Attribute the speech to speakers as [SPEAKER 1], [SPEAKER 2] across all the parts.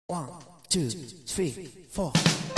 [SPEAKER 1] 1, 2, 3, 4.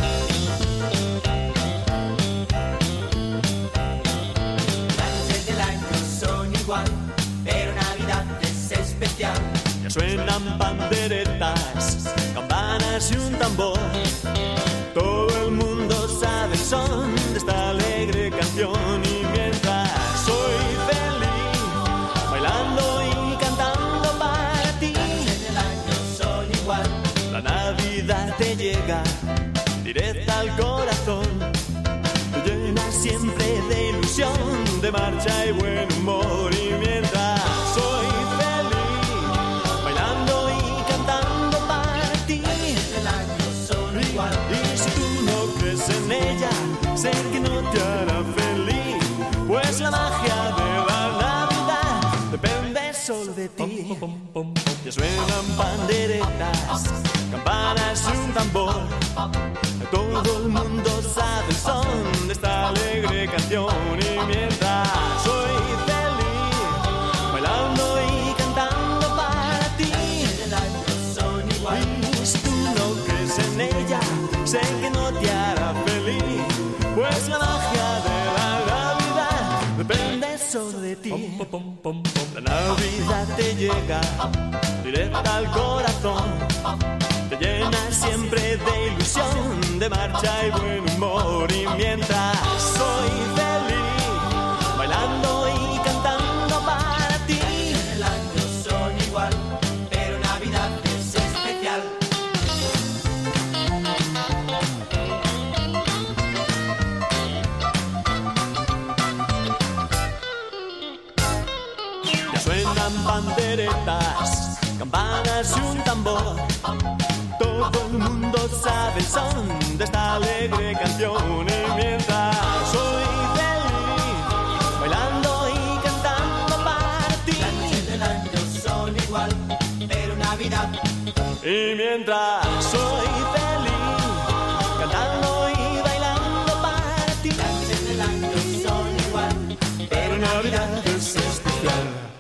[SPEAKER 2] Del año son igual, pero Navidad es especial.
[SPEAKER 3] Ya suenan panderetas, campanas y un tambor. Todo el mundo sabe el son de esta alegre canción. Y mientras soy feliz, bailando y cantando para ti.
[SPEAKER 2] Del año son igual,
[SPEAKER 3] La Navidad te llega directa al corazón. Te llena siempre de ilusión, de marcha y buen humor. Y mientras soy feliz, bailando y cantando para ti.
[SPEAKER 2] del año son igual.
[SPEAKER 3] Y si tú no crees en ella, sé que no te hará feliz. Pues la magia de la Navidad depende solo de ti. Ya suenan panderetas, campanas y un tambor. Todo el mundo sabe el son de esta alegre canción. Y mientras soy feliz, bailando y cantando para ti.
[SPEAKER 2] Del año son igual.
[SPEAKER 3] Y si tú no crees en ella, sé que no te hará feliz. Pues la magia de la Navidad depende solo de ti. La Navidad te llega directa al corazón. Te llena siempre de ilusión, de marcha y buen humor. Y mientras soy feliz, bailando y cantando para ti.
[SPEAKER 2] Del año son igual, pero Navidad es especial.
[SPEAKER 3] Ya suenan panderetas, campanas y un tambor. Todo el mundo sabe el son de esta alegre canción. Y mientras soy feliz, bailando y cantando para ti.
[SPEAKER 2] Del año son igual, pero Navidad.
[SPEAKER 3] Y mientras soy feliz, cantando y bailando para ti.
[SPEAKER 2] Del año son igual,
[SPEAKER 3] Pero Navidad es especial.